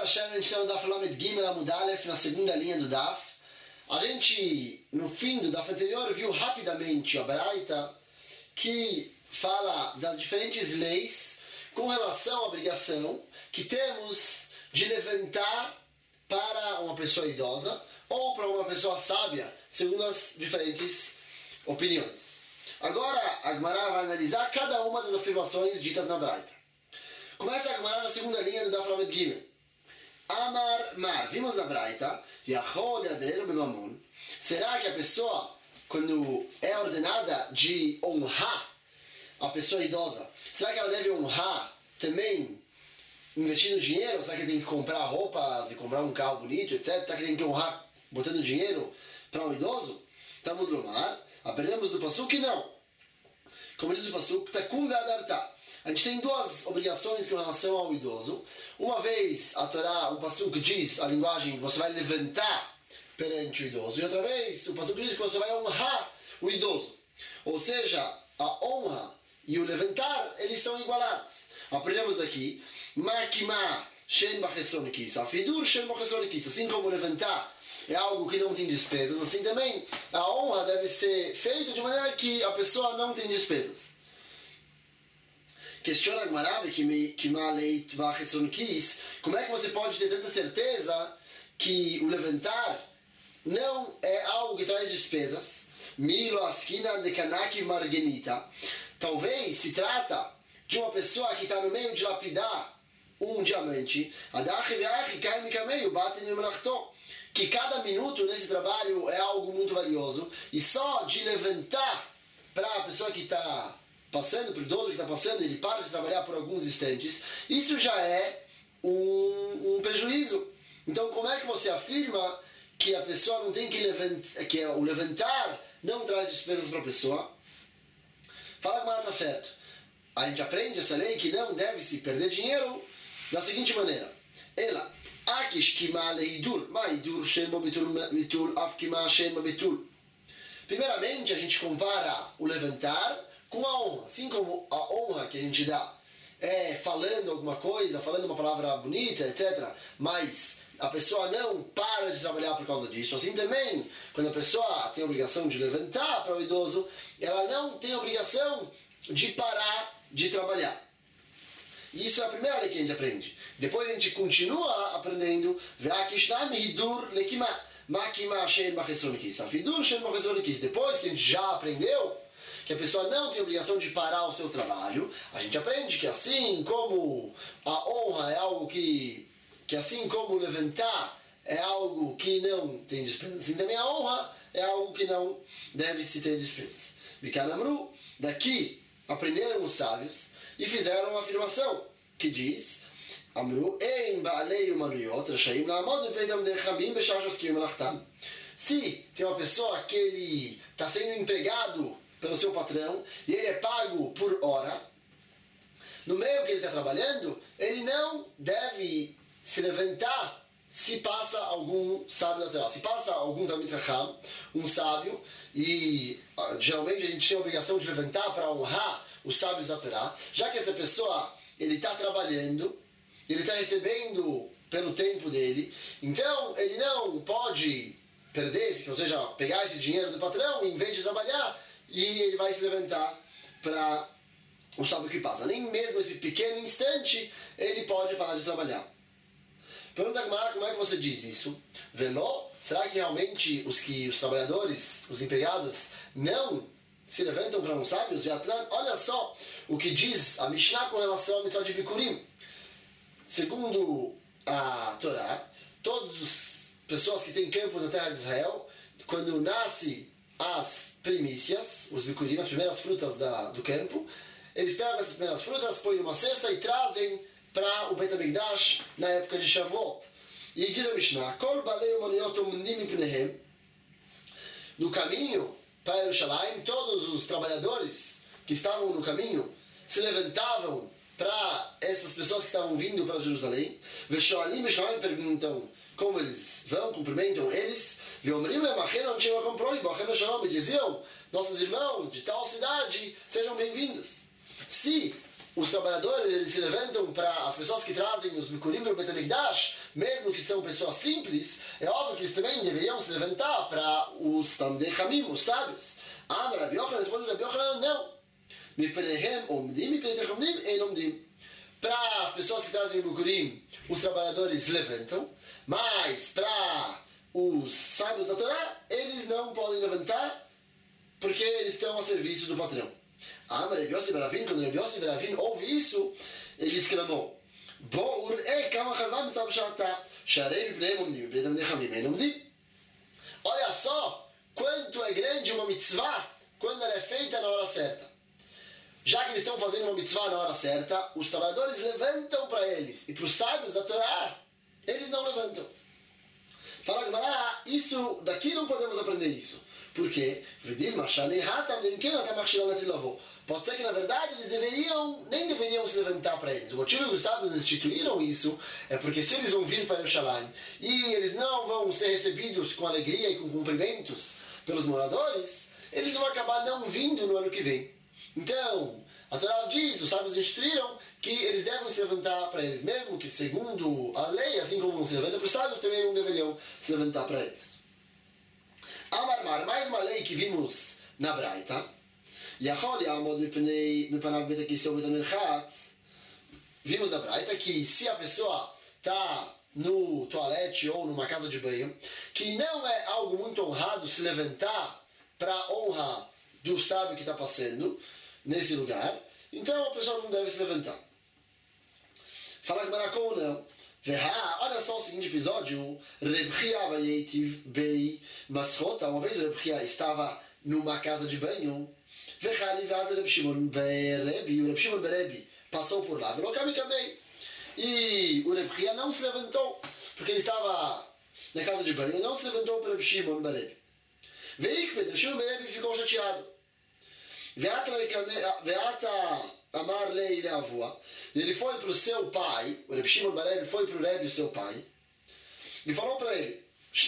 Hashem, a gente está no Daf Lamed Gimel Amud Aleph, na segunda linha do Daf. A gente, no fim do Daf anterior, viu rapidamente a Baraita, que fala das diferentes leis com relação à obrigação que temos de levantar para uma pessoa idosa ou para uma pessoa sábia, segundo as diferentes opiniões. Agora, a Gemara vai analisar cada uma das afirmações ditas na Baraita. Começa a Gemara na segunda linha do Daf Lamed Gimel. Amar Mar, vimos na Braita, será que a pessoa, quando é ordenada de honrar a pessoa idosa, será que ela deve honrar também investindo dinheiro? Será que tem que comprar roupas e comprar um carro bonito, etc? Será que tem que honrar botando dinheiro para um idoso? Talmud Lomar, aprendemos do Pasuk que não. Como diz o Pasuk, Takum ve'adarta. A gente tem duas obrigações com relação ao idoso. Uma vez a Torá, o Pasuk diz, a linguagem, você vai levantar perante o idoso. E outra vez, o Pasuk diz que você vai honrar o idoso. Ou seja, a honra e o levantar, eles são igualados. Aprendemos daqui, Makima shen bachesron kisa, fidur shen bachesron kisa. Assim como levantar é algo que não tem despesas, assim também a honra deve ser feita de maneira que a pessoa não tem despesas. Questiona a Gemara, como é que você pode ter tanta certeza que o levantar não é algo que traz despesas? Milo askina de kanaki margenita. Talvez se trata de uma pessoa que está no meio de lapidar um diamante, que cada minuto nesse trabalho é algo muito valioso, e só de levantar para a pessoa que está passando, para o idoso que está passando, ele para de trabalhar por alguns instantes, isso já é um prejuízo. Então, como é que você afirma que a pessoa não tem que levantar, que o levantar não traz despesas para a pessoa? Fala que está certo. A gente aprende essa lei que não deve-se perder dinheiro da seguinte maneira. Ela, primeiramente, a gente compara o levantar com a honra. Assim como a honra que a gente dá é falando alguma coisa, falando uma palavra bonita, etc. Mas a pessoa não para de trabalhar por causa disso. Assim também, quando a pessoa tem a obrigação de levantar para o idoso, ela não tem a obrigação de parar de trabalhar. Isso é a primeira lei que a gente aprende. Depois a gente continua aprendendo. Depois que a gente já aprendeu que a pessoa não tem obrigação de parar o seu trabalho, a gente aprende que assim como a honra é algo que assim como levantar é algo que não tem despesas, assim também a honra é algo que não deve se ter despesas. Bikanamru, daqui aprenderam os sábios e fizeram uma afirmação que diz: Amru ein ba'alei umanuyot rashaim la'amod mipnei talmidei chachamim b'shar shoskim melachtam. Se tem uma pessoa que ele está sendo empregado pelo seu patrão e ele é pago por hora, no meio que ele está trabalhando, ele não deve se levantar se passa algum sábio da Torá. Se passa algum Talmid Chacham, um sábio, e geralmente a gente tem a obrigação de levantar para honrar os sábios da Torá, já que essa pessoa ele está trabalhando, ele está recebendo pelo tempo dele, então ele não pode perder, ou seja, pegar esse dinheiro do patrão em vez de trabalhar, e ele vai se levantar para o sábio que passa. Nem mesmo esse pequeno instante ele pode parar de trabalhar. Pergunta a Gemara, como é que você diz isso? Veló? Será que realmente os trabalhadores, os empregados, não se levantam para um sábio? Olha só o que diz a Mishnah com relação ao mitzvah de Bikurim. Segundo a Torá, todas as pessoas que têm campos na terra de Israel, quando nasce as primícias, os Bikurim, as primeiras frutas do campo, eles pegam essas primeiras frutas, põem numa cesta e trazem para o Beit HaMikdash na época de Shavuot. E diz a Mishnah, Kol balei umaniyot umnim mipnehem, no caminho para Yerushalayim, todos os trabalhadores que estavam no caminho se levantavam para essas pessoas que estavam vindo para Jerusalém. Veshoalim Mishnah perguntam como eles vão, cumprimentam eles. E diziam, nossos irmãos de tal cidade, sejam bem-vindos. Se os trabalhadores eles se levantam para as pessoas que trazem os Bikurim para o Beit HaMikdash mesmo que são pessoas simples, é óbvio que eles também deveriam se levantar para os Talmidei Chamim, os sábios. Amar Rabi Yochanan, responde Rabi Yochanan, não. Mipneihem omdim, mipneihem omdim, ein omdim. Para as pessoas que trazem o Bukurim, os trabalhadores levantam, mas para os sábios da Torá, eles não podem levantar porque eles estão a serviço do patrão. Amar Rabi Yossi Baravin, quando Rabi Yossi Baravin ouve isso, ele exclamou: olha só quanto é grande uma mitzvah quando ela é feita na hora certa. Já que eles estão fazendo uma mitzvah na hora certa, os trabalhadores levantam para eles. E para os sábios da Torá, eles não levantam. Fala Gemara, isso daqui não podemos aprender isso. Por quê? Pode ser que na verdade eles nem deveriam se levantar para eles. O motivo que os sábios instituíram isso é porque se eles vão vir para Yerushalayim e eles não vão ser recebidos com alegria e com cumprimentos pelos moradores, eles vão acabar não vindo no ano que vem. Então, a Torá diz, os sábios instituíram que eles devem se levantar para eles, mesmo que segundo a lei, assim como não se levanta para os sábios, também não deveriam se levantar para eles. Amarmar, mais uma lei que vimos na Braita. Vimos na Braita que se a pessoa está no toalete ou numa casa de banho, que não é algo muito honrado se levantar para a honra do sábio que está passando nesse lugar, então a pessoa não deve se levantar. Fala que Maracou não. Olha só o seguinte episódio. Reb Chia vayetiv bei maschota. Uma vez Reb Chia estava numa casa de banho. Reb Shimon berebi. O Reb Shimon berebi passou por lá. E o Reb Chia não se levantou, porque ele estava na casa de banho. Não se levantou para o Reb Shimon berebi. Reb Shimon berebi ficou chateado. Amar lei leavua. Ele foi para o seu pai, o Reb Shimon Barebi foi para o Rebbe, o seu pai, e falou para ele: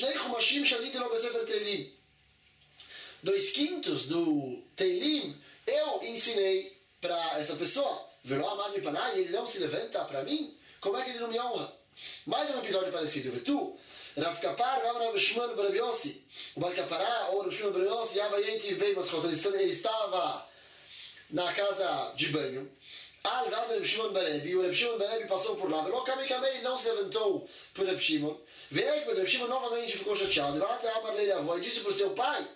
2/5 do Teilim eu ensinei para essa pessoa. Veló amar me panai, ele não se levanta para mim? Como é que ele não me honra? Mais um episódio parecido. Vetu, Rav Kapar, Rav Shimon Bar Yossi, o Bar Kapará, ou Rav Shimon Bar Yossi, ele estava na casa de banho. O Reb Shimon Barebi passou por lá. Ele não se levantou por Reb Shimon. Veio que o Reb Shimon novamente ficou chateado. E disse para o seu pai: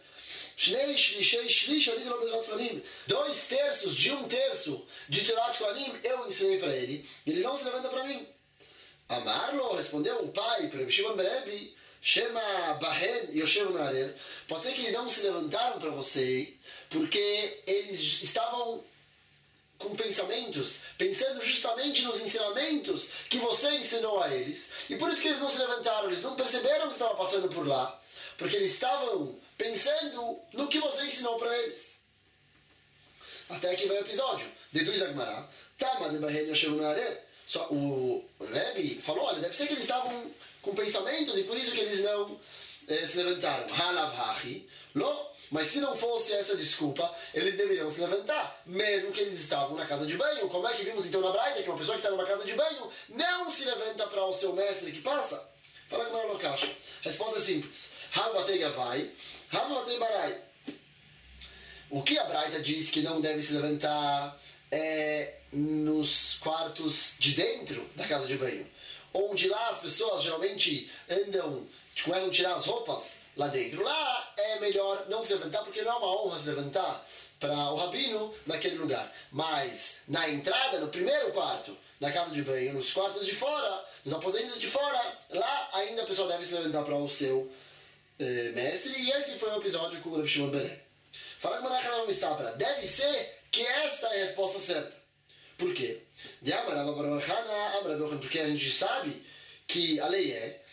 2/3 de 1/3 de Torat Kohanim eu ensinei para ele. Ele não se levanta para mim. Amarlo, respondeu o pai para Reb Shimon Barebi: Shema Bahen Yoshev Me'arer. Pode ser que eles não se levantaram para você porque eles estavam com pensamentos, pensando justamente nos ensinamentos que você ensinou a eles. E por isso que eles não se levantaram, eles não perceberam que estava passando por lá, porque eles estavam pensando no que você ensinou para eles. Até aqui vai o episódio. Deduz a Gemara. Tama de Bahen Yoshev Me'arer. Só o Rebbe falou: olha, deve ser que eles estavam com pensamentos e por isso que eles não se levantaram. Halav hachi, lo. Mas se não fosse essa desculpa, eles deveriam se levantar, mesmo que eles estavam na casa de banho. Como é que vimos então na Braita que uma pessoa que está numa casa de banho não se levanta para o seu mestre que passa? Fala que não é locacha. Resposta é simples. Havatei gavai, havatei barai. O que a Braita diz que não deve se levantar é nos quartos de dentro da casa de banho, onde lá as pessoas geralmente andam, começam a tirar as roupas lá dentro. Lá é melhor não se levantar, porque não é uma honra se levantar para o rabino naquele lugar. Mas na entrada, no primeiro quarto da casa de banho, nos quartos de fora, nos aposentos de fora, lá ainda a pessoa deve se levantar para o seu mestre. E esse foi o episódio com o Reb Shimon Barebi. Fala que Maracana Missapra, deve ser que esta é a resposta certa. Por quê? Porque a gente sabe que a lei é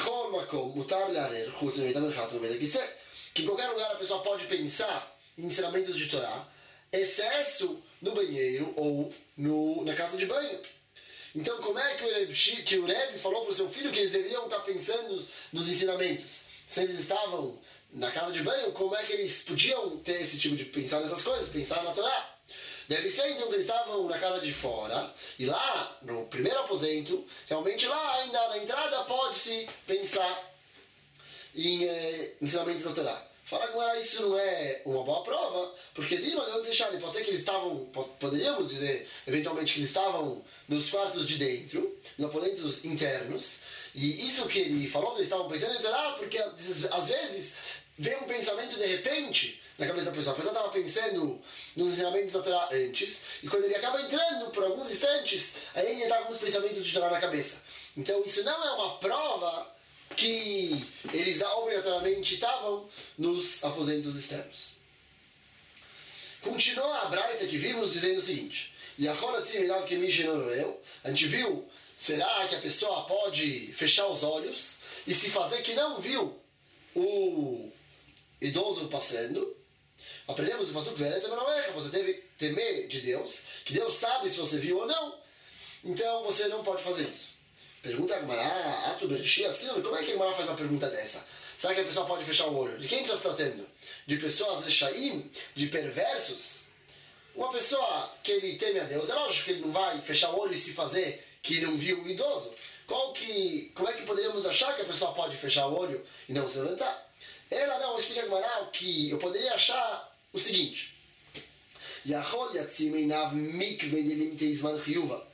que em qualquer lugar a pessoa pode pensar em ensinamentos de Torá, excesso no banheiro ou na casa de banho. Então, como é que o Rebbe falou para o seu filho que eles deveriam estar pensando nos ensinamentos? Se eles estavam na casa de banho, como é que eles podiam ter esse tipo de pensar nessas coisas, pensar na Torá? Deve ser então que eles estavam na casa de fora, e lá, no primeiro aposento, realmente lá ainda na entrada pode-se pensar em ensinamentos da Torá. Fala agora, isso não é uma boa prova, porque pode ser que eles estavam, poderíamos dizer eventualmente que eles estavam nos quartos de dentro, nos aposentos internos, e isso que ele falou, que eles estavam pensando em Torá, porque às vezes vem um pensamento de repente na cabeça da pessoa. A pessoa estava pensando nos ensinamentos da Torá antes, e quando ele acaba entrando por alguns instantes, aí ele está com alguns pensamentos de Torá na cabeça. Então isso não é uma prova que eles obrigatoriamente estavam nos aposentos externos. Continua a Braita que vimos dizendo o seguinte: a gente viu, será que a pessoa pode fechar os olhos e se fazer que não viu o idoso passando? Aprendemos do Pasuk, você deve temer de Deus, que Deus sabe se você viu ou não, então você não pode fazer isso. Pergunta a Gemara, como é que a Gemara faz uma pergunta dessa? Será que a pessoa pode fechar o olho? De quem está se tratando? De pessoas rechaim? De perversos? Uma pessoa que ele teme a Deus, é lógico que ele não vai fechar o olho e se fazer que não viu o idoso. Como é que poderíamos achar que a pessoa pode fechar o olho e não se levantar? Ela não, explica a Gemara que eu poderia achar o seguinte: Yachol yatzim einav mikvei delimtei zman chiyuva.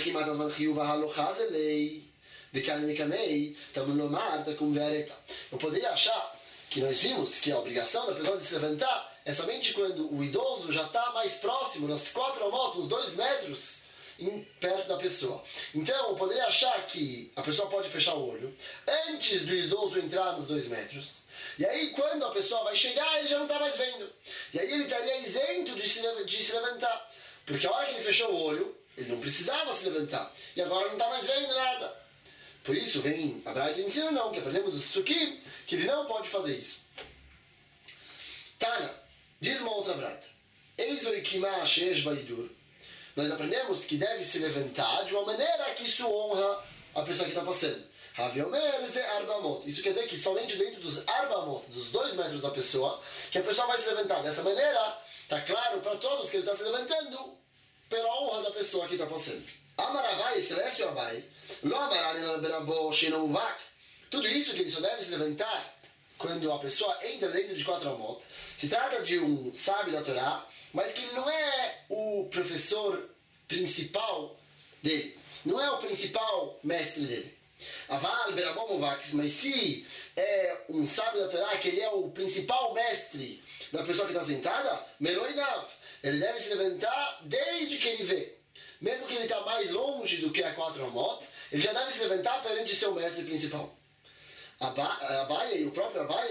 Eu poderia achar que nós vimos que a obrigação da pessoa de se levantar é somente quando o idoso já está mais próximo, nas 4 amot, uns 2 metros perto da pessoa. Então eu poderia achar que a pessoa pode fechar o olho antes do idoso entrar nos 2 metros, e aí quando a pessoa vai chegar ele já não está mais vendo, e aí ele estaria isento de se levantar, porque a hora que ele fechou o olho ele não precisava se levantar. E agora não está mais vendo nada. Por isso vem a Braita ensina não, que aprendemos dos Psukim, que ele não pode fazer isso. Tana, diz uma outra Braita. Nós aprendemos que deve se levantar de uma maneira que isso honra a pessoa que está passando. Isso quer dizer que somente dentro dos arbamot, dos 2 metros da pessoa, que a pessoa vai se levantar. Dessa maneira, está claro para todos que ele está se levantando pela honra da pessoa que está passando. Amarabai, esclarece o Abai, tudo isso que ele só deve se levantar quando a pessoa entra dentro de 4 amot, se trata de um sábio da Torá, mas que ele não é o professor principal dele, não é o principal mestre dele. Mas se é um sábio da Torá, que ele é o principal mestre da pessoa que está sentada, Meloinav, ele deve se levantar desde que ele vê. Mesmo que ele está mais longe do que a 4 amot, ele já deve se levantar perante seu mestre principal. Abai, o próprio Abai,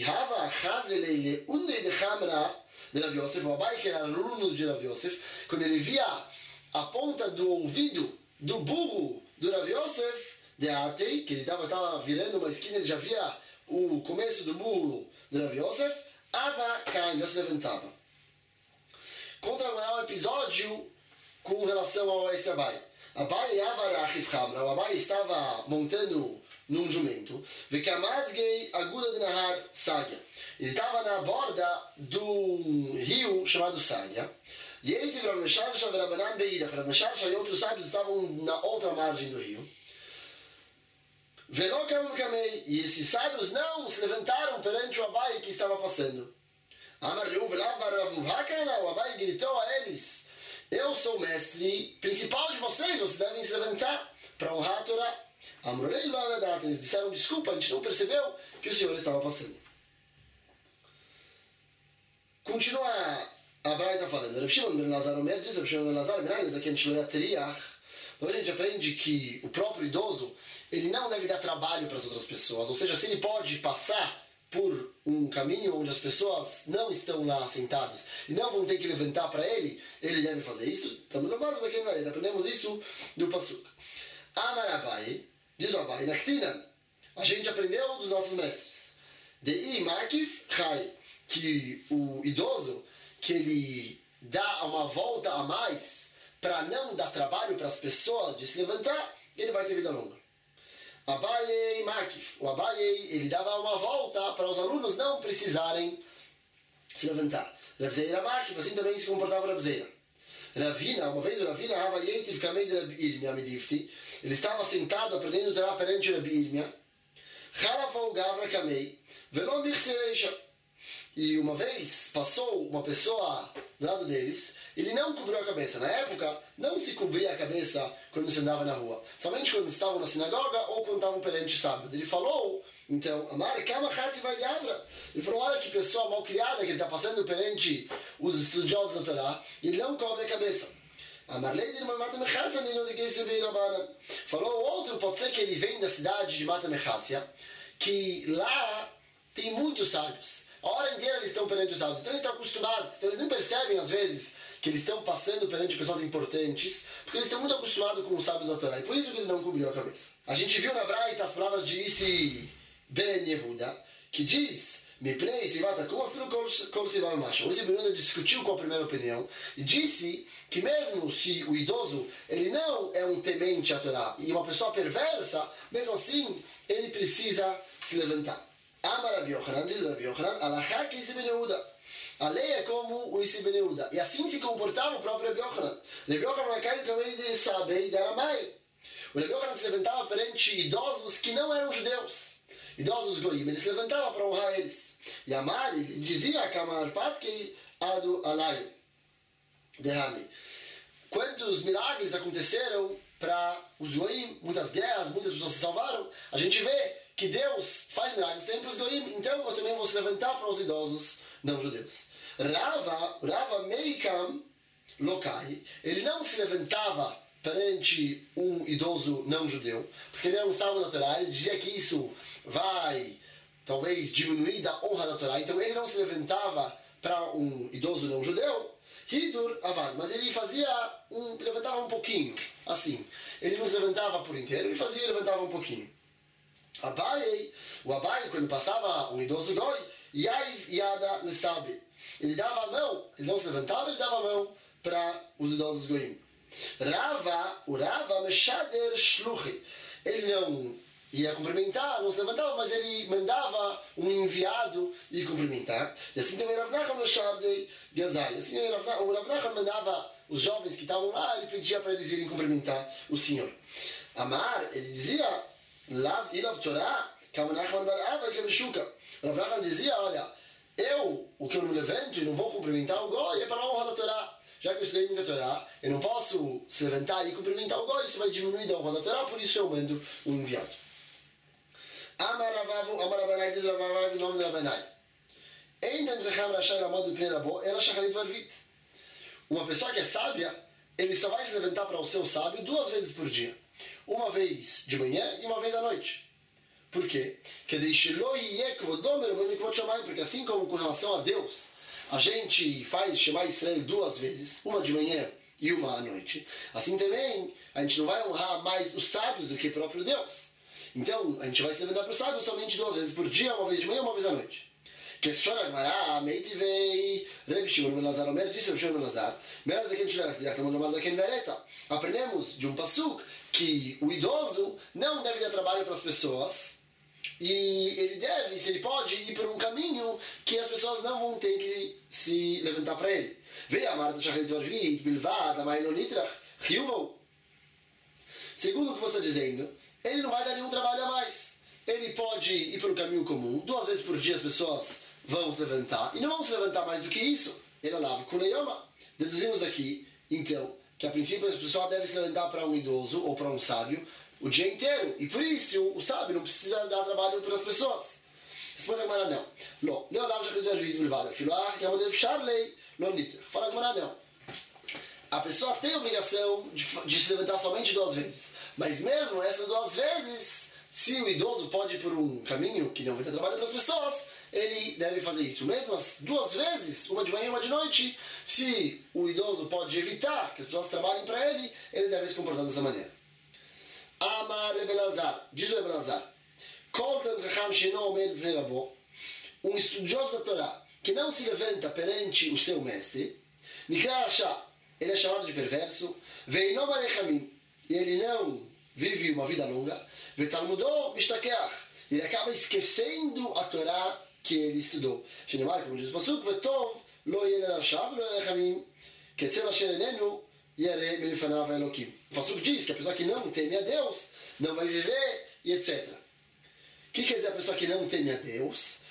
o Abai, que era aluno de Rav Yosef, quando ele via a ponta do ouvido do burro do Rav Yosef, que ele estava virando uma esquina, ele já via o começo do burro do Rav Yosef, já se levantava. Contra um episódio com relação ao esse Abai. Abai o Abai estava montando num jumento. Ele estava na borda do rio chamado Sagia. E Rav Mesharsha e outros sábios estavam na outra margem do rio. E esses sábios não se levantaram perante o Abai que estava passando. O Abai gritou a eles: eu sou o mestre principal de vocês devem se levantar para honrar a Torá. Eles disseram: desculpa, a gente não percebeu que o Senhor estava passando. Continua a Braita falando. Hoje a gente aprende que o próprio idoso ele não deve dar trabalho para as outras pessoas, ou seja, se ele pode passar por um caminho onde as pessoas não estão lá sentadas e não vão ter que levantar para ele, ele deve fazer isso. Estamos lembrados aqui no Vareta, aprendemos isso do Pasuk. Amarabai, diz o Abai, Naktinan, a gente aprendeu dos nossos mestres. Dei Makif Chai, que o idoso, que ele dá uma volta a mais para não dar trabalho para as pessoas de se levantar, ele vai ter vida longa. Abai Makif, o Abai, ele dava uma volta para os alunos não precisarem se levantar. Rabzeira Makif, assim também se comportava Rabzeira. Ravina, uma vez o Ravina, ele estava sentado aprendendo Torá perante Rabi Irmia, e uma vez passou uma pessoa do lado deles, ele não cobriu a cabeça. Na época, não se cobria a cabeça quando se andava na rua, somente quando estavam na sinagoga ou quando estavam perante sábios. Ele falou, então, ele falou, olha que pessoa mal criada que ele está passando perante os estudiosos da Torá, e ele não cobre a cabeça. Falou o outro, pode ser que ele vem da cidade de Mata Mechassia, que lá tem muitos sábios. A hora inteira eles estão perante os sábios, então eles estão acostumados, então eles não percebem às vezes que eles estão passando perante pessoas importantes, porque eles estão muito acostumados com os sábios da Torá, e por isso que ele não cobriu a cabeça. A gente viu na Braita as palavras de Isi Ben Yehuda, que diz, o Isi Ben Yehuda discutiu com a primeira opinião, e disse que mesmo se o idoso ele não é um temente à Torá, e uma pessoa perversa, mesmo assim, ele precisa se levantar. Amar Rabi Yochanan, diz Rabi Yochanan, alachá que Isi Ben Yehuda. A lei é como o Isi Ben Yehuda. E assim se comportava o próprio Rabi Yochanan. Rabi Yochanan é caio também de Sabei da Aramai. O Rabi Yochanan se levantava perante idosos que não eram judeus. Idosos goim, ele se levantava para honrar eles. E Amar, ele dizia, Kamar Patkei Adu Alayo. Derrame. Quantos milagres aconteceram para os goim, muitas guerras, muitas pessoas se salvaram. A gente vê que Deus faz milagres também para os goim, então eu também vou se levantar para os idosos não judeus. Rava Meikam Lokai, ele não se levantava perante um idoso não judeu, porque ele era um sábio da Torá, ele dizia que isso vai talvez diminuir da honra da Torá, então ele não se levantava para um idoso não judeu, Hidur Avad, mas ele levantava um pouquinho, assim. Ele não se levantava por inteiro, ele levantava um pouquinho. O Abai, quando passava um idoso goi, Yaiv Yada Nesabe, ele dava a mão, ele não se levantava, ele dava a mão para os idosos goim. O Rava Meshader Shluchi, ele não ia cumprimentar, não se levantava, mas ele mandava um enviado ir cumprimentar. E assim também Rav Nachman Meshader Gazai, assim o Rav Nachman mandava os jovens que estavam lá, ele pedia para eles irem cumprimentar o Senhor. Amar, ele dizia, Lav Ilav Torah, Kama Nachman Bar Ava Kebeshuka. Rav Nachman dizia, olha, o que eu não me levanto e não vou cumprimentar o Goi é para a honra da Torá. Já que eu estudei muita Torá, eu não posso se levantar e cumprimentar o Goi, isso vai diminuir da honra da Torá, por isso eu mando um enviado. Amar Rabanai, diz Rabanai, em nome de Rabanai. Uma pessoa que é sábia, ele só vai se levantar para o seu sábio 2 vezes por dia. Uma vez de manhã e uma vez à noite. Por quê? Porque assim como com relação a Deus, a gente faz Shema Israel 2 vezes, uma de manhã e uma à noite, assim também a gente não vai honrar mais os sábios do que o próprio Deus. Então a gente vai se levantar para os sábios somente 2 vezes por dia, uma vez de manhã e uma vez à noite. Questiona Agmará, Meitivei, Reb Shimon ben Lazar, Omer, disse Reb Shimon ben Lazar, aprendemos de um pasuk que o idoso não deve dar trabalho para as pessoas e ele deve, se ele pode, ir por um caminho que as pessoas não vão ter que se levantar para ele. Segundo o que você está dizendo, ele não vai dar nenhum trabalho a mais. Ele pode ir por um caminho comum, 2 vezes por dia as pessoas vão se levantar, e não vão se levantar mais do que isso. Ele lava Kuleyoma. Deduzimos daqui, então, que a princípio a pessoa deve se levantar para um idoso ou para um sábio o dia inteiro, e por isso o sábio não precisa dar trabalho para as pessoas. Responde a Gemara, não. Fala a Gemara, não. A pessoa tem a obrigação de se levantar somente 2 vezes, mas mesmo essas 2 vezes, se o idoso pode ir por um caminho que não vai ter trabalho para as pessoas, ele deve fazer isso. Mesmo as 2 vezes, uma de manhã e uma de noite, se o idoso pode evitar que as pessoas trabalhem para ele, ele deve se comportar dessa maneira. Amar Rebelazar, diz o Rebelazar, um estudioso da Torá que não se levanta perante o seu mestre, ele é chamado de perverso, e ele não vive uma vida longa, ele acaba esquecendo a Torá que ele estudou. Como diz o Pasuk, O passuco diz que a pessoa que não teme a Deus não vai viver e etc. O que quer dizer a pessoa que não teme a Deus?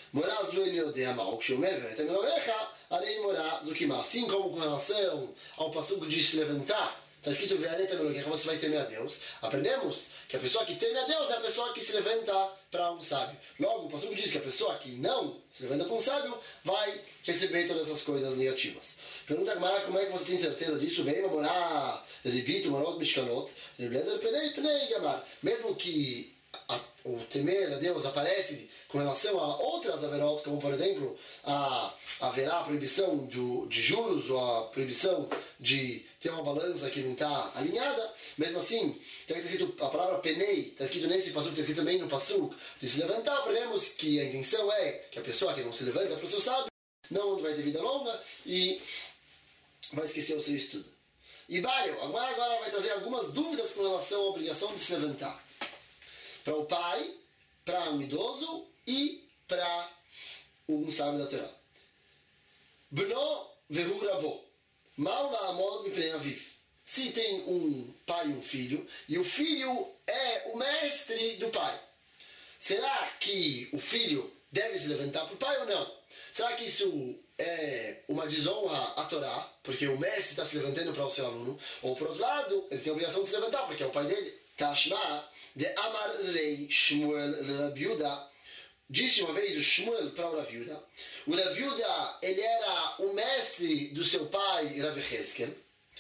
Assim como com relação ao passuco de se levantar, está escrito você vai temer a Deus. Aprendemos que a pessoa que teme a Deus é a pessoa que se levanta para um sábio. Logo, o passuco diz que a pessoa que não se levanta para um sábio vai receber todas essas coisas negativas. Pergunta a Gemara, como é que você tem certeza disso? Vem morar, repito, morot mishkanot, mesmo que o temer a Deus aparece com relação a outras averot, como por exemplo, haverá a proibição de juros ou a proibição de ter uma balança que não está alinhada, mesmo assim, está escrito a palavra penei, está escrito nesse passuco, está escrito também no passuco, de se levantar, aprendemos que a intenção é que a pessoa que não se levanta para o seu sábio não vai ter vida longa e vai esquecer o seu estudo. E Bário, agora vai trazer algumas dúvidas com relação à obrigação de se levantar. Para o pai, para um idoso e para um sábio da Torá. Bno vehu rabo. Mal la'amod mipnei aviv. Se tem um pai e um filho, e o filho é o mestre do pai, será que o filho deve se levantar para o pai ou não? Será que isso é uma desonra à Torá, porque o mestre está se levantando para o seu aluno? Ou por outro lado, ele tem a obrigação de se levantar, porque é o pai dele. Tashma de Amar Rei Shmuel Rav Yehuda. Disse uma vez o Shmuel para o Rav Yehuda. O Rav Yehuda, ele era o mestre do seu pai, Rav Yechezkel.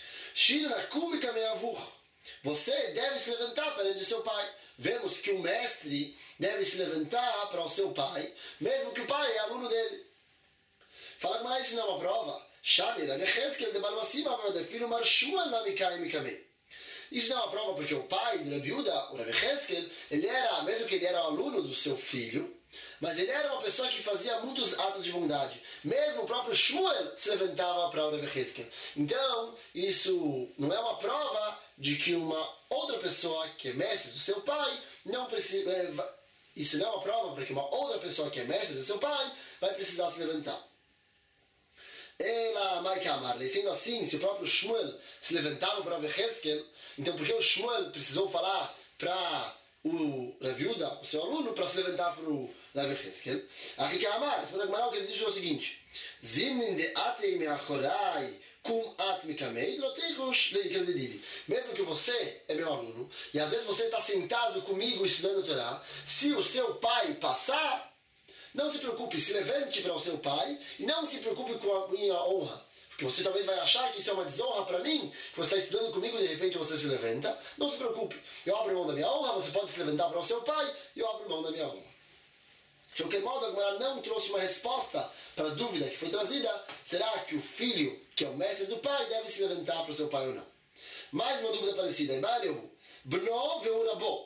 Você deve se levantar perante o seu pai. Vemos que o mestre deve se levantar para o seu pai, mesmo que o pai é aluno dele. Fala que isso não é uma prova. Isso não é uma prova porque o pai de Rav Yehuda, o Rav Yechezkel, ele era, mesmo que ele era aluno do seu filho, mas ele era uma pessoa que fazia muitos atos de bondade. Mesmo o próprio Shmuel se levantava para o Rav Yechezkel. Então, isso não é uma prova de que uma outra pessoa que é mestre do seu pai não precisa... Isso não é uma prova porque uma outra pessoa que é mestre do seu pai vai precisar se levantar. Ela, sendo assim, se o próprio Shmuel se levantava para o Rav Yechezkel, então por que o Shmuel precisou falar para o Rav Yehuda, o seu aluno, para se levantar para o Rav Yechezkel? A Rika Amar, o que ele diz é o seguinte: Zimnin de atei meachorai kum at mikamei droteichos leikredididi. Mesmo que você é meu aluno, e às vezes você está sentado comigo estudando a Torá, se o seu pai passar, não se preocupe, se levante para o seu pai e não se preocupe com a minha honra. Porque você talvez vai achar que isso é uma desonra para mim, que você está estudando comigo e de repente você se levanta. Não se preocupe, eu abro mão da minha honra, você pode se levantar para o seu pai e eu abro mão da minha honra. De qualquer modo, a Gemara não trouxe uma resposta para a dúvida que foi trazida. Será que o filho, que é o mestre do pai, deve se levantar para o seu pai ou não? Mais uma dúvida parecida. Bno vehu rabo.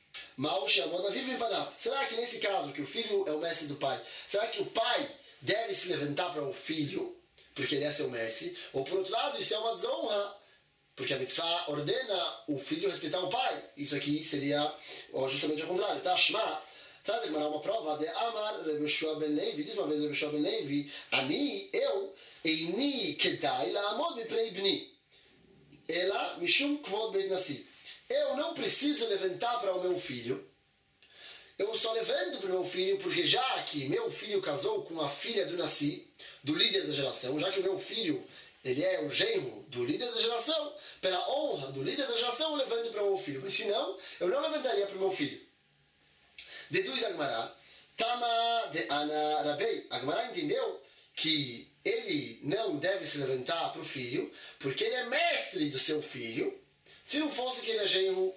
Será que nesse caso, que o filho é o mestre do pai, será que o pai deve se levantar para o filho, porque ele é seu mestre? Ou por outro lado, isso é uma desonra, porque a mitzvah ordena o filho respeitar o pai. Isso aqui seria justamente ao contrário. Tá? Shema traz aqui uma prova de Amar Rav Yoshua ben Levi. Diz uma vez Rav Yoshua ben Levi: eu eini kedai la'amod mipnei bni ela mishum kvod beit nasi. Eu não preciso levantar para o meu filho. Eu só levanto para o meu filho porque já que meu filho casou com a filha do Nassi, do líder da geração, já que o meu filho ele é o genro do líder da geração, pela honra do líder da geração eu levanto para o meu filho. Mas senão, eu não levantaria para o meu filho. Deduz a Gemara, Tama de Ana Rabei. A Gemara entendeu que ele não deve se levantar para o filho porque ele é mestre do seu filho, se não fosse que ele é genro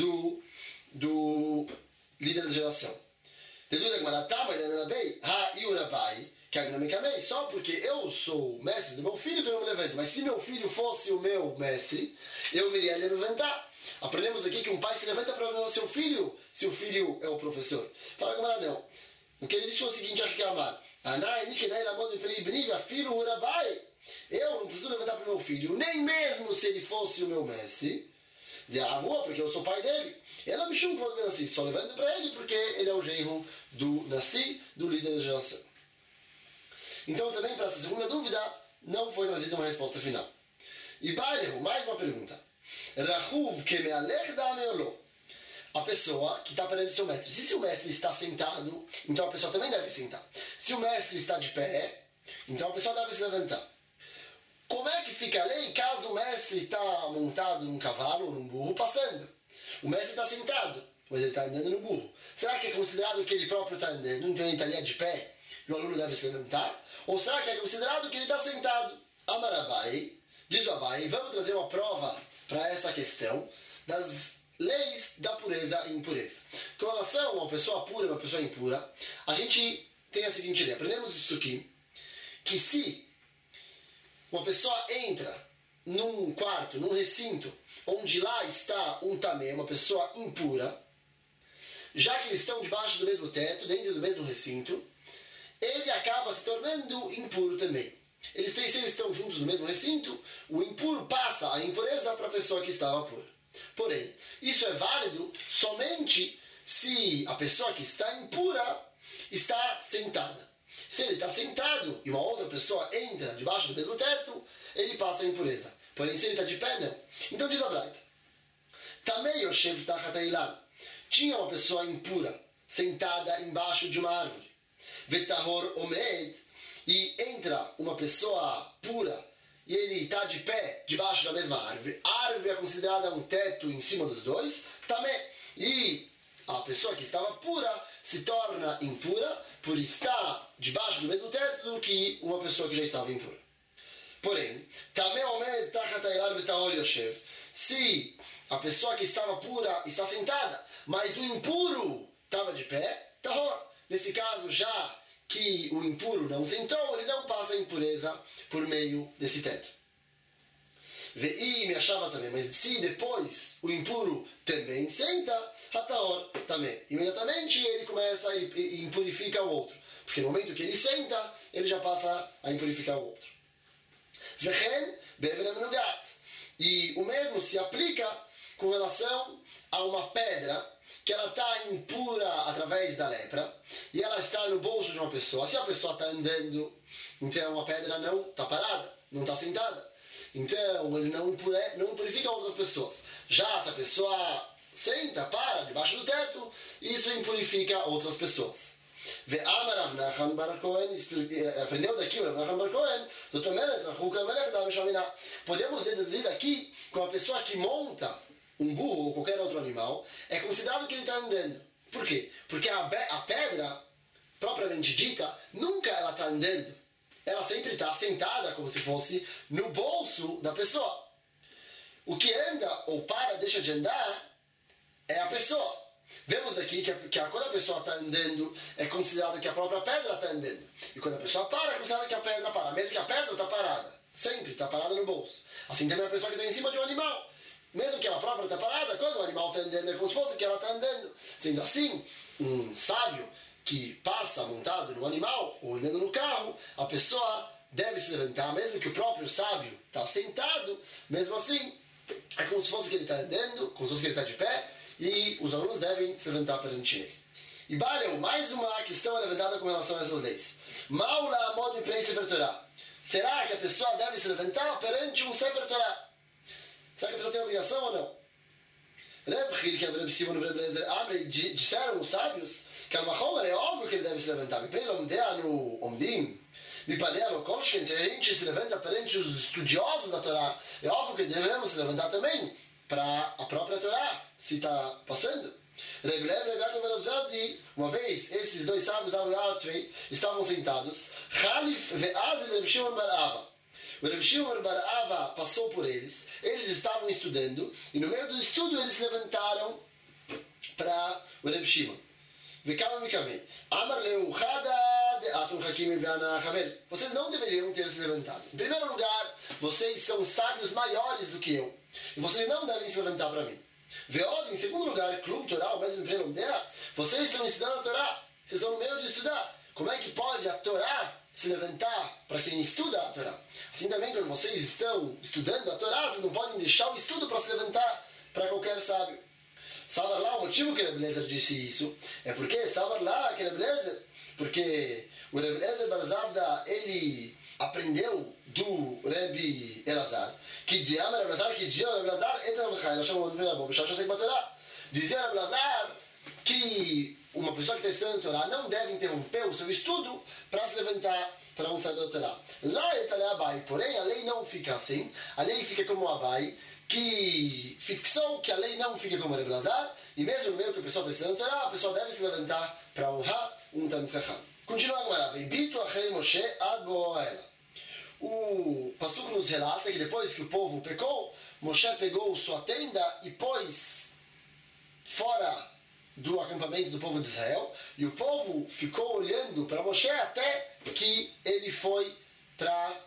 do líder da geração. Deduz a Gemara, Tama de Ana Rabei, Ha Iurabai, que a só porque eu sou o mestre do meu filho que eu não me levanto. Mas se meu filho fosse o meu mestre, eu me iria levantar. Aprendemos aqui que um pai se levanta para o seu filho, se o filho é o professor. Fala a Gemara, não. O que ele disse foi o seguinte, a reclamar. Eu não preciso levantar para o meu filho, nem mesmo se ele fosse o meu mestre, de avô, porque eu sou pai dele. Ela me chama para o Nassi, só levanta para ele porque ele é o genro do Nassi, do líder da geração. Então também para essa segunda dúvida não foi trazida uma resposta final. E Bailehu, mais uma pergunta. Rahuv kemealech dameolo. A pessoa que está perante seu mestre. Se o mestre está sentado, então a pessoa também deve sentar. Se o mestre está de pé, então a pessoa deve se levantar. Como é que fica a lei caso o mestre está montado num cavalo ou num burro passando? O mestre está sentado, mas ele está andando no burro. Será que é considerado que ele próprio está andando, então ele está ali de pé e o aluno deve se levantar? Ou será que é considerado que ele está sentado? Amar Abai, diz o Abai, vamos trazer uma prova para essa questão das leis da pureza e impureza. Com relação a uma pessoa pura e uma pessoa impura, a gente tem a seguinte ideia. Aprendemos no Psukim que se uma pessoa entra num quarto, num recinto, onde lá está um tamé, uma pessoa impura, já que eles estão debaixo do mesmo teto, dentro do mesmo recinto, ele acaba se tornando impuro também. Se eles estão juntos no mesmo recinto, o impuro passa a impureza para a pessoa que estava pura. Porém, isso é válido somente se a pessoa que está impura está sentada. Se ele está sentado e uma outra pessoa entra debaixo do mesmo teto, ele passa a impureza. Porém, se ele está de pé, não. Então diz a Braita. Tamei Yoshev Tachat Eilan. Tinha uma pessoa impura sentada embaixo de uma árvore. Vetahor Omed. E entra uma pessoa pura e ele está de pé debaixo da mesma árvore. A árvore é considerada um teto em cima dos dois. Tamei. E a pessoa que estava pura se torna impura por estar debaixo do mesmo teto do que uma pessoa que já estava impura. Porém, se a pessoa que estava pura está sentada, mas o impuro estava de pé, tahor. Nesse caso, já que o impuro não sentou, ele não passa a impureza por meio desse teto. Ve'i me achava também, mas se depois o impuro também senta, Hataor também. Imediatamente ele começa e impurifica o outro. Porque no momento que ele senta, ele já passa a impurificar o outro. Vechen beven amenugat. E o mesmo se aplica com relação a uma pedra que ela está impura através da lepra e ela está no bolso de uma pessoa. Se a pessoa está andando, então a pedra não está parada, não está sentada. Então ele não purifica outras pessoas. Já se a pessoa senta, para, debaixo do teto, isso impurifica outras pessoas. Ve'amar Rav Nachman bar Kohen, aprendeu daqui o Rav Nachman bar Kohen, podemos deduzir daqui que uma pessoa que monta um burro ou qualquer outro animal, é considerado que ele está andando. Por quê? Porque a pedra, propriamente dita, nunca ela está andando. Ela sempre está sentada, como se fosse no bolso da pessoa. O que anda ou para, deixa de andar, é a pessoa. Vemos daqui que quando a pessoa está andando, é considerado que a própria pedra está andando. E quando a pessoa para, é considerado que a pedra para. Mesmo que a pedra está parada. Sempre está parada no bolso. Assim também a pessoa que está em cima de um animal. Mesmo que ela própria está parada, quando o animal está andando, é como se fosse que ela está andando. Sendo assim, um sábio que passa montado no animal ou andando no carro, a pessoa deve se levantar, mesmo que o próprio sábio está sentado, mesmo assim, é como se fosse que ele está andando, como se fosse que ele está de pé, e os alunos devem se levantar perante ele. E Baleu, mais uma questão é levantada com relação a essas leis. Maula modo de Sefer Torah. Será que a pessoa deve se levantar perante um Sefer Torah? Será que a pessoa tem obrigação ou não? Reb Hilke, Reb Simon e Reb Lezer Amrei disseram os sábios que é óbvio que ele deve se levantar. Se a gente se levanta perante os estudiosos da Torá, é óbvio que devemos se levantar também para a própria Torá, se está passando. Reb Lev, Reb Yaakov Velozadi, uma vez, esses dois sábios estavam sentados. Khalif ve'az Reb Shimon bar Ava. O Reb Shimon bar Ava passou por eles. Eles estavam estudando e no meio do estudo eles se levantaram para o Reb Shimon. Vocês não deveriam ter se levantado. Em primeiro lugar, vocês são sábios maiores do que eu. E vocês não devem se levantar para mim. Em segundo lugar, Klum Torah, o mesmo emprego dela, vocês estão estudando a Torá. Vocês estão no meio de estudar. Como é que pode a Torá se levantar para quem estuda a Torá? Assim também, quando vocês estão estudando a Torá, vocês não podem deixar o estudo para se levantar para qualquer sábio. Sabar lá, o motivo que Reb Lezer disse isso é porque Sabar lá, que Reb Lezer, porque o Reb Lezer Bar Zavda, ele aprendeu do Rebbe Elazar, que dizia Rebbe Elazar, dizia Rebbe Elazar que uma pessoa que está estudando a Torá não deve interromper o seu estudo para se levantar para um sair da Torá. Lá está a Abai, porém a lei não fica assim, a lei fica como Abai, que fixou que a lei não fica como Rebbe Elazar, e mesmo no meio que a pessoa está estudando a Torá, a pessoa deve se levantar para honrar um Talmid Chacham. Continua agora, Veibitu achrei Moshe ad bo'oela. O Passuco nos relata que depois que o povo pecou, Moshe pegou sua tenda e pôs fora do acampamento do povo de Israel, e o povo ficou olhando para Moshe até que ele foi para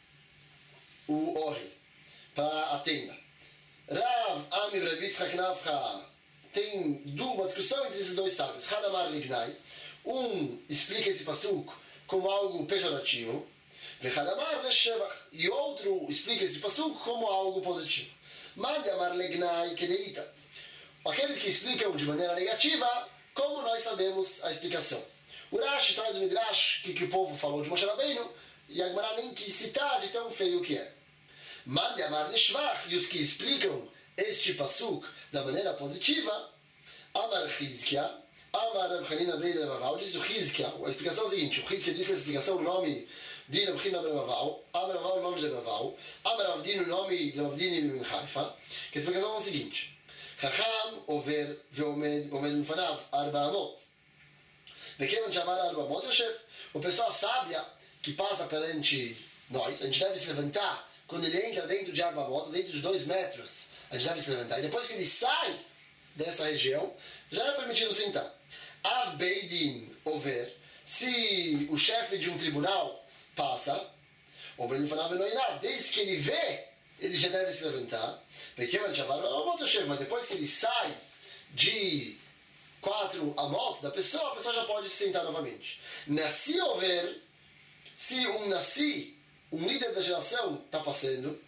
o Ori, para a tenda. Rav Ami Rabbi Yitzchak Nafcha tem uma discussão entre esses dois sábios. Hadamar Lignai, um explica esse passuco como algo pejorativo, Vechadamar Leshevach, e outro explica esse passuco como algo positivo. Mandamar Lignai Kedeita. Aqueles que explicam de maneira negativa, como nós sabemos a explicação. O Rashi traz o Midrash que o povo falou de Moshe Rabbeinu, e a Gemara nem quis citar de tão feio que é. Mande Amar Neshvach, e os que explicam este pasuk da maneira positiva, Amar Chizkia, Amar Reb Chanina Brei Reb Avau, diz o Chizkia, a explicação é a seguinte, o Chizkia disse a explicação, o nome de Reb Chanina Brei Reb Avau, Amar Reb Avau, o nome de Reb Avau, Amar Avdin, o nome de Avdin Ibn Haifa, que a explicação é a seguinte, Chacham over veomed mifanav arba amot. Vekevan chamar arba amot yoshev. Uma pessoa sábia que passa perante nós, a gente deve se levantar quando ele entra dentro de arba amot, dentro de 2 metros, a gente deve se levantar. E depois que ele sai dessa região, já é permitido sentar. Av beidin over. Se o chefe de um tribunal passa, ou desde que ele vê, ele já deve se levantar. Mas depois que ele sai de 4 amot da pessoa, a pessoa já pode se sentar novamente. Nasci over, se um líder da geração está passando,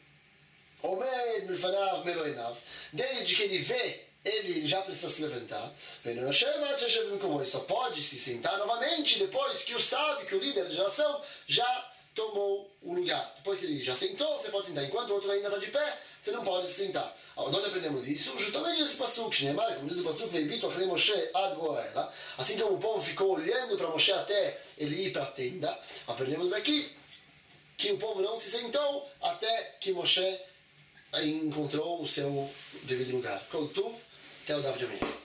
desde que ele vê, ele já precisa se levantar. Ele só pode se sentar novamente depois que o sábio, que o líder da geração já tomou o lugar. Depois que ele já sentou, você pode sentar. Enquanto o outro ainda está de pé, você não pode se sentar. Onde aprendemos isso? Justamente nesse passuco, como diz o passuco, Veibitu achrei Moshe ad bo'oela. Assim como o povo ficou olhando para Moshe até ele ir para a tenda, aprendemos daqui que o povo não se sentou até que Moshe encontrou o seu devido lugar. Até o Davi de amanhã.